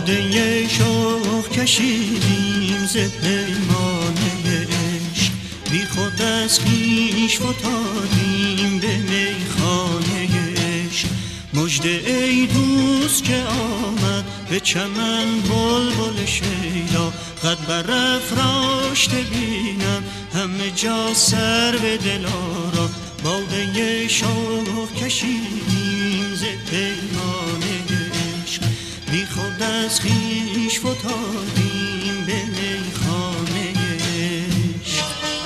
باده شوق کشیدیم ز پیمان عشق، بی خود از خویش فتادیم به میخانه عشق. مژده ای دوست که آمد به چمن بلبل شیدا، قد برافراشته بینم همه جا سر به دلارا. باده شوق کشیدیم ز پیمان عشق، بی خود از خویش فتادیم به میخانه عشق.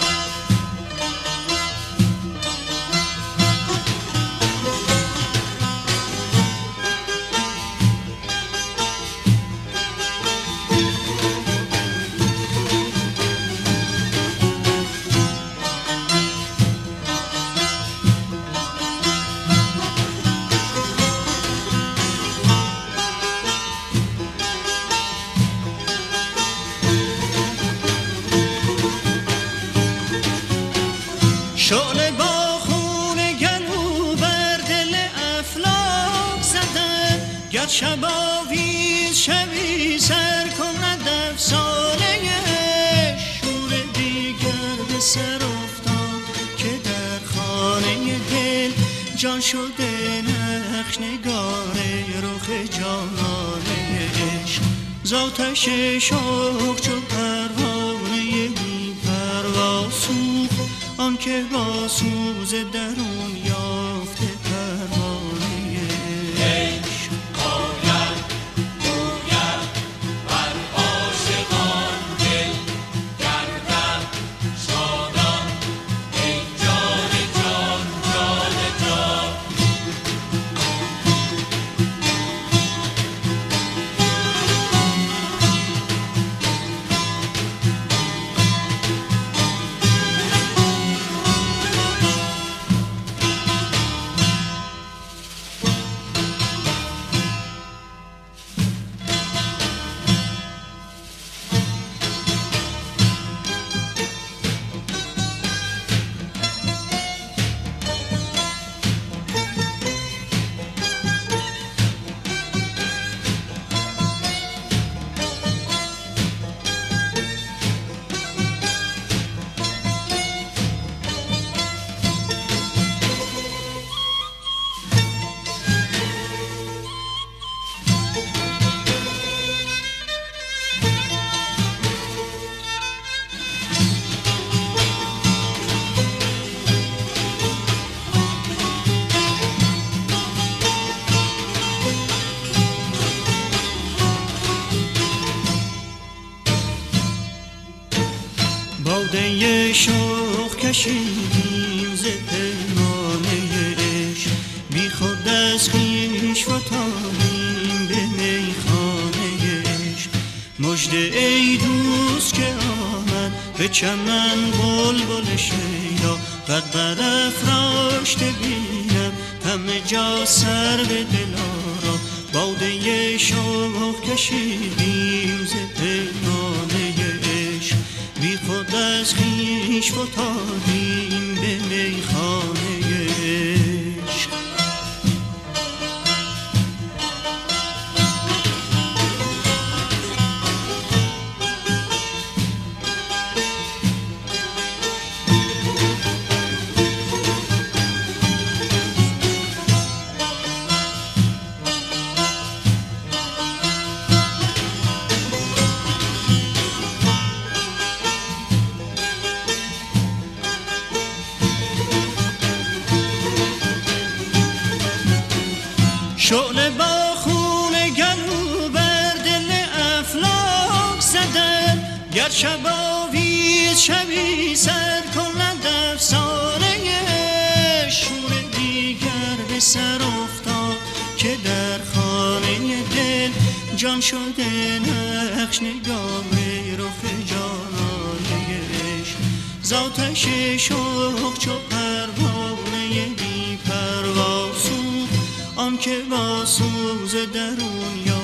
شعله با خون گلو بر دل افلاک زده، گر شب آویز شبی سر کند افسانه شور دیگر به سر افتاد که در خانه دل جان شده نقش نگار رخ جانانه عشق. ز آتش شوق چو پروانه بی پروا سوخت، آن که با سوز درون یافته پروانه عشق. باید گوید بر عاشقان دل گردد شادان، ای جان جان جان جان. باده شوق کشیدیم ز پیمانه عشق، بی خود از خویش فتادیم به میخانه عشق. مژده ای دوست که آمد به چمن بلبل شیدا، قد برافراشته بینم همه جا سر به دلارا. باده شوق کشیدیم ز پیمانه عشق، بی خود از خویش فتادیم به میخانه عشق. شعله با خون گلو بر دل افلاک زده، گر شب آویز شبی سر کند افسانه شور دیگر به سر افتاد که در خانه دل جان شده نقش نگار رخ جانانه عشق. ز آتش شوق چو پروانه بی پروا سوخت، آن که با سوز درون